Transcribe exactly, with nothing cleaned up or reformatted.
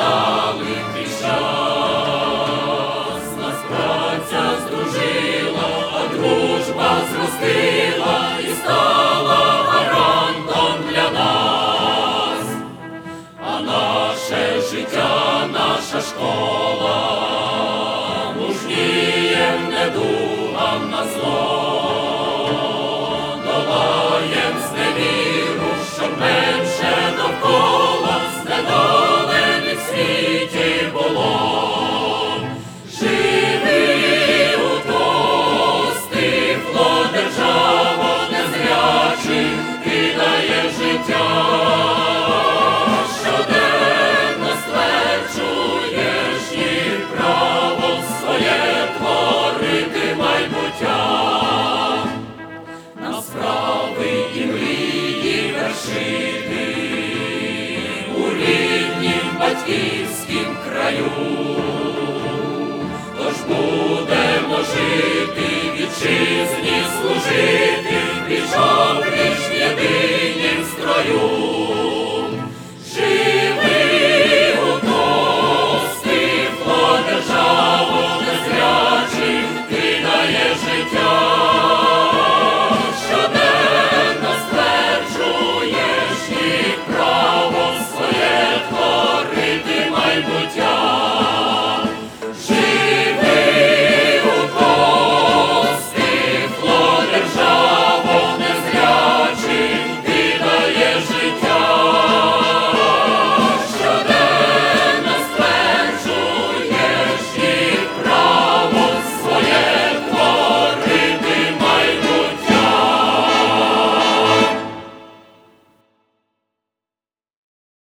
стали крізь час. Нас праця здружила, а дружба зростила і стала гарантом для нас. А наше життя, наша школа мужнієм недугам на зло. Долаєм зневіру, щоб менше довкола знедолених в світі було. Живи у достигло державо незрячим, кидає життя. Щоденно стверджуєш їм право своє творити майбуття. На справи і мрії вершити у ріднім батьківськім краю. Тож будемо жити, вітчизні служити, пліч-опліч в єдинім строю.